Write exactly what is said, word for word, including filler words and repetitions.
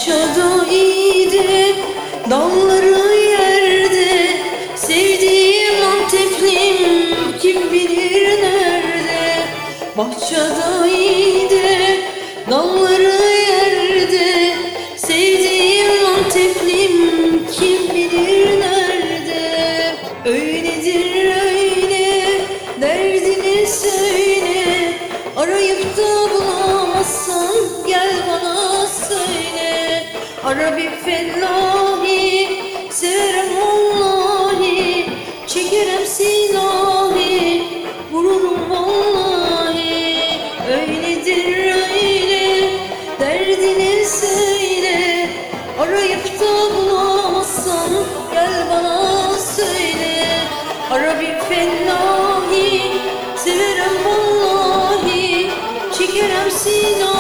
Bahçada iyiydi, dalları yerde. Sevdiğim Anteplim kim bilir nerede. Bahçada iyiydi, dalları yerde. Sevdiğim Anteplim kim bilir nerede. Öyledir öyle, derdini söyle. Arayıp da bulamazsan gel bana söyle. Ara bir fellahi, severim vallahi. Çekerim silahi, vururum vallahi. Öyledir öyle, derdini söyle. Arayıp da bulamazsan gel bana söyle. Ara bir fellahi, severim vallahi. Çekerim silahi.